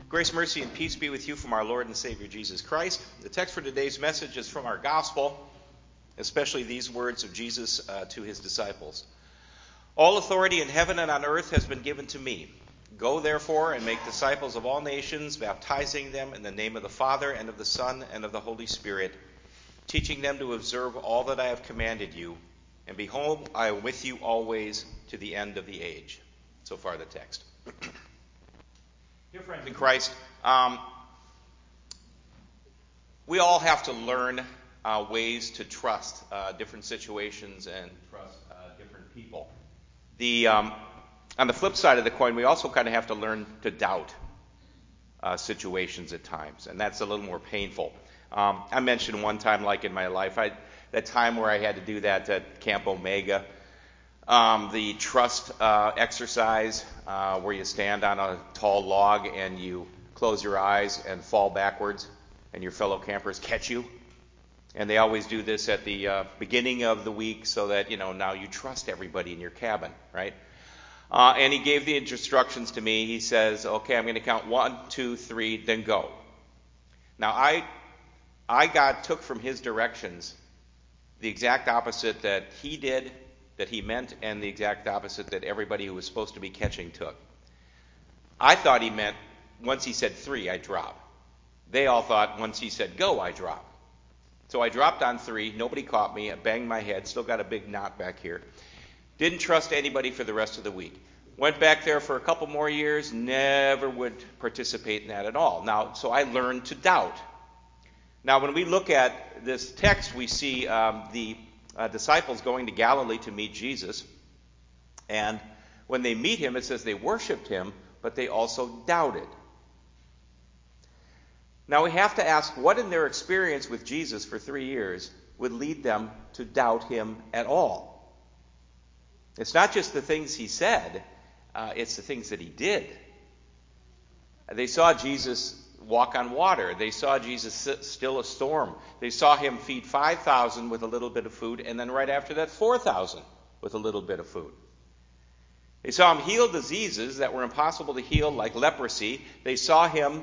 Grace, mercy, and peace be with you from our Lord and Savior Jesus Christ. The text for today's message is from our gospel, especially these words of Jesus to his disciples. All authority in heaven and on earth has been given to me. Go therefore and make disciples of all nations, baptizing them in the name of the Father and of the Son and of the Holy Spirit, teaching them to observe all that I have commanded you. And behold, I am with you always to the end of the age. So far the text. Dear friends in Christ, we all have to learn ways to trust different situations and trust different people. On the flip side of the coin, we also kind of have to learn to doubt situations at times, and that's a little more painful. I mentioned one time, like in my life, that time where I had to do that at Camp Omega, the trust exercise where you stand on a tall log and you close your eyes and fall backwards, and your fellow campers catch you. And they always do this at the beginning of the week so that, now you trust everybody in your cabin, right? And he gave the instructions to me. He says, okay, I'm going to count 1, 2, 3, then go. Now, I took from his directions the exact opposite that he did, that he meant, and the exact opposite that everybody who was supposed to be catching took. I thought he meant once he said 3, I drop. They all thought once he said go, I drop. So I dropped on 3. Nobody caught me. I banged my head. Still got a big knot back here. Didn't trust anybody for the rest of the week. Went back there for a couple more years. Never would participate in that at all. Now, so I learned to doubt. Now, when we look at this text, we see the disciples going to Galilee to meet Jesus. And when they meet him, it says they worshiped him, but they also doubted. Now we have to ask, what in their experience with Jesus for 3 years would lead them to doubt him at all? It's not just the things he said, it's the things that he did. They saw Jesus walk on water. They saw Jesus still a storm. They saw him feed 5,000 with a little bit of food, and then right after that 4,000 with a little bit of food. They saw him heal diseases that were impossible to heal, like leprosy. They saw him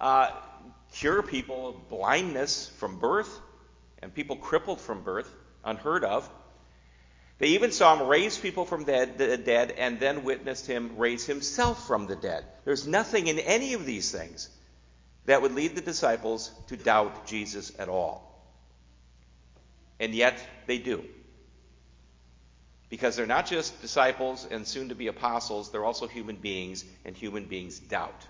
cure people of blindness from birth, and people crippled from birth, unheard of. They even saw him raise people from the dead, and then witnessed him raise himself from the dead. There's nothing in any of these things that would lead the disciples to doubt Jesus at all. And yet they do. Because they're not just disciples and soon to be apostles, they're also human beings, and human beings doubt.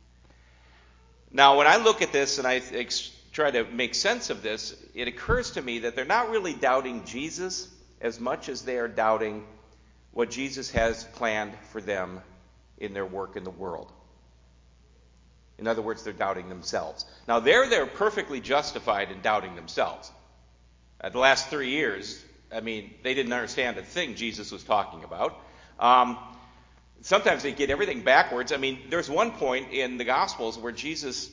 Now, when I look at this and I try to make sense of this, it occurs to me that they're not really doubting Jesus as much as they are doubting what Jesus has planned for them in their work in the world. In other words, they're doubting themselves. Now, they're perfectly justified in doubting themselves. The last 3 years, they didn't understand a thing Jesus was talking about. Sometimes they get everything backwards. There's one point in the Gospels where Jesus,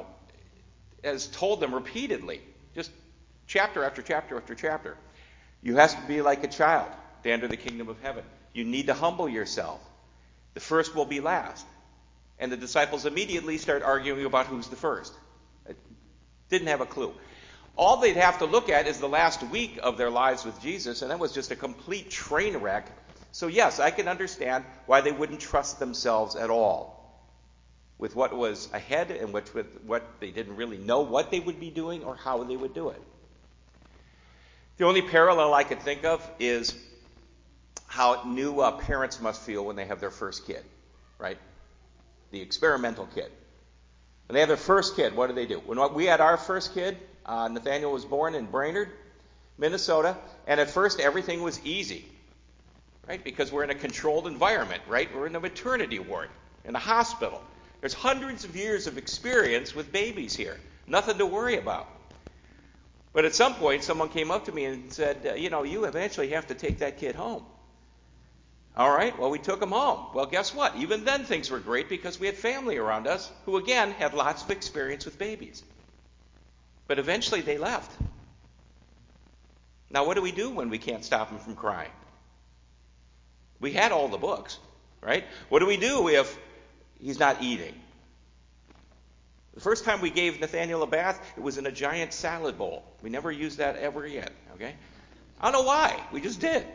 has told them repeatedly, just chapter after chapter after chapter, you have to be like a child to enter the kingdom of heaven. You need to humble yourself. The first will be last. And the disciples immediately start arguing about who's the first. Didn't have a clue. All they'd have to look at is the last week of their lives with Jesus, and that was just a complete train wreck. So yes, I can understand why they wouldn't trust themselves at all with what was ahead and with what they didn't really know what they would be doing or how they would do it. The only parallel I could think of is how new parents must feel when they have their first kid, right? The experimental kid. When they have their first kid, what do? When we had our first kid, Nathaniel was born in Brainerd, Minnesota, and at first everything was easy, right? Because we're in a controlled environment, right? We're in a maternity ward, in a hospital. There's hundreds of years of experience with babies here. Nothing to worry about. But at some point, someone came up to me and said, you eventually have to take that kid home. All right, well, we took him home. Well, guess what? Even then things were great because we had family around us who, again, had lots of experience with babies. But eventually they left. Now, what do we do when we can't stop him from crying? We had all the books, right? What do we do if he's not eating? first time we gave Nathaniel a bath, it was in a giant salad bowl. We never used that ever again, okay? I don't know why. We just did.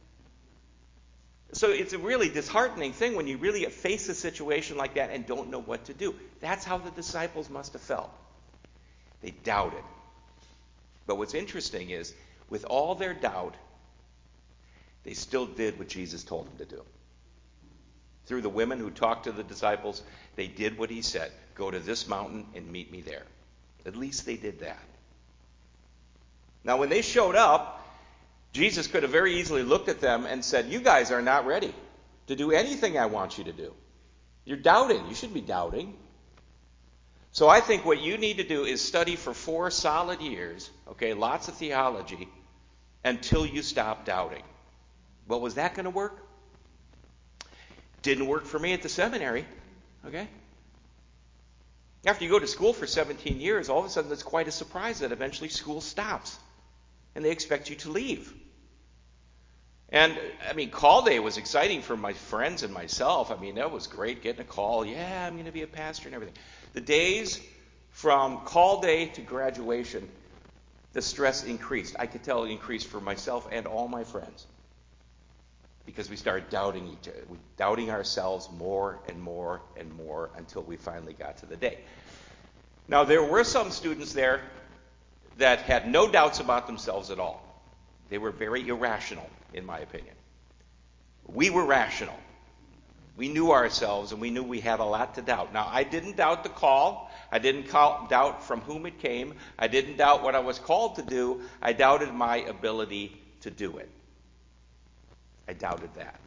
So it's a really disheartening thing when you really face a situation like that and don't know what to do. That's how the disciples must have felt. They doubted. But what's interesting is, with all their doubt, they still did what Jesus told them to do. Through the women who talked to the disciples, they did what he said. Go to this mountain and meet me there. At least they did that. Now, when they showed up, Jesus could have very easily looked at them and said, you guys are not ready to do anything I want you to do. You're doubting. You should be doubting. So I think what you need to do is study for 4 solid years, okay, lots of theology, until you stop doubting. Well, was that going to work? Didn't work for me at the seminary, okay? After you go to school for 17 years, all of a sudden it's quite a surprise that eventually school stops and they expect you to leave. And, call day was exciting for my friends and myself. That was great, getting a call. Yeah, I'm going to be a pastor and everything. The days from call day to graduation, the stress increased. I could tell it increased for myself and all my friends. Because we started doubting ourselves more and more and more until we finally got to the day. Now, there were some students there that had no doubts about themselves at all. They were very irrational, in my opinion. We were rational. We knew ourselves, and we knew we had a lot to doubt. Now, I didn't doubt the call. I didn't doubt from whom it came. I didn't doubt what I was called to do. I doubted my ability to do it. I doubted that.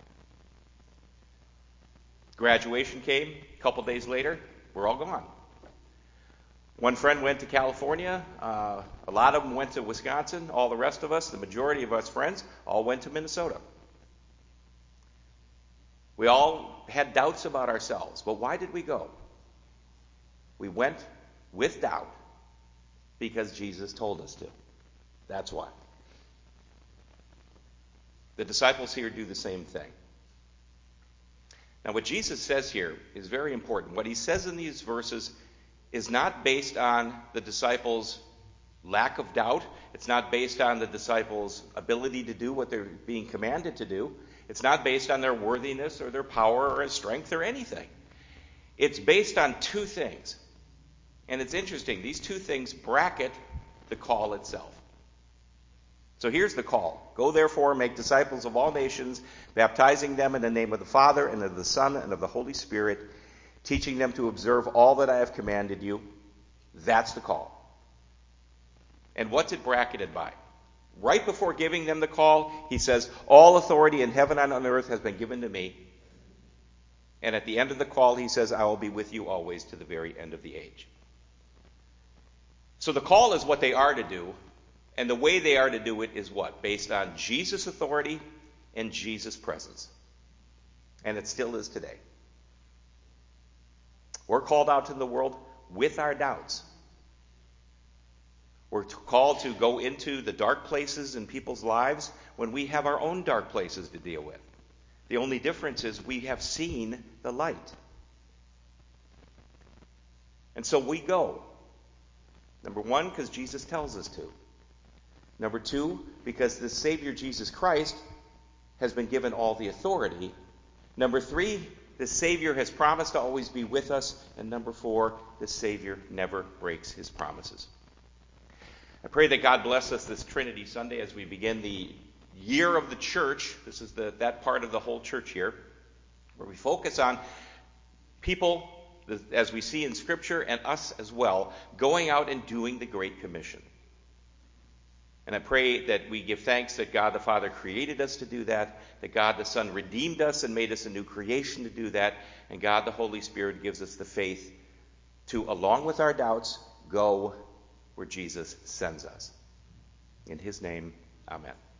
Graduation came a couple days later. We're all gone. One friend went to California. A lot of them went to Wisconsin. All the rest of us, the majority of us friends, all went to Minnesota. We all had doubts about ourselves. But why did we go? We went with doubt because Jesus told us to. That's why. The disciples here do the same thing. Now, what Jesus says here is very important. What he says in these verses is not based on the disciples' lack of doubt. It's not based on the disciples' ability to do what they're being commanded to do. It's not based on their worthiness or their power or their strength or anything. It's based on 2 things. And it's interesting. These 2 things bracket the call itself. So here's the call. Go therefore, make disciples of all nations, baptizing them in the name of the Father and of the Son and of the Holy Spirit, teaching them to observe all that I have commanded you. That's the call. And what's it bracketed by? Right before giving them the call, he says, all authority in heaven and on earth has been given to me. And at the end of the call, he says, I will be with you always to the very end of the age. So the call is what they are to do. And the way they are to do it is what? Based on Jesus' authority and Jesus' presence. And it still is today. We're called out in the world with our doubts. We're called to go into the dark places in people's lives when we have our own dark places to deal with. The only difference is we have seen the light. And so we go. Number 1, because Jesus tells us to. Number 2, because the Savior Jesus Christ has been given all the authority. Number 3, the Savior has promised to always be with us. And number 4, the Savior never breaks his promises. I pray that God bless us this Trinity Sunday as we begin the year of the church. This is that part of the whole church year, where we focus on people, as we see in Scripture, and us as well, going out and doing the Great Commission. And I pray that we give thanks that God the Father created us to do that God the Son redeemed us and made us a new creation to do that, and God the Holy Spirit gives us the faith to, along with our doubts, go where Jesus sends us. In his name, amen.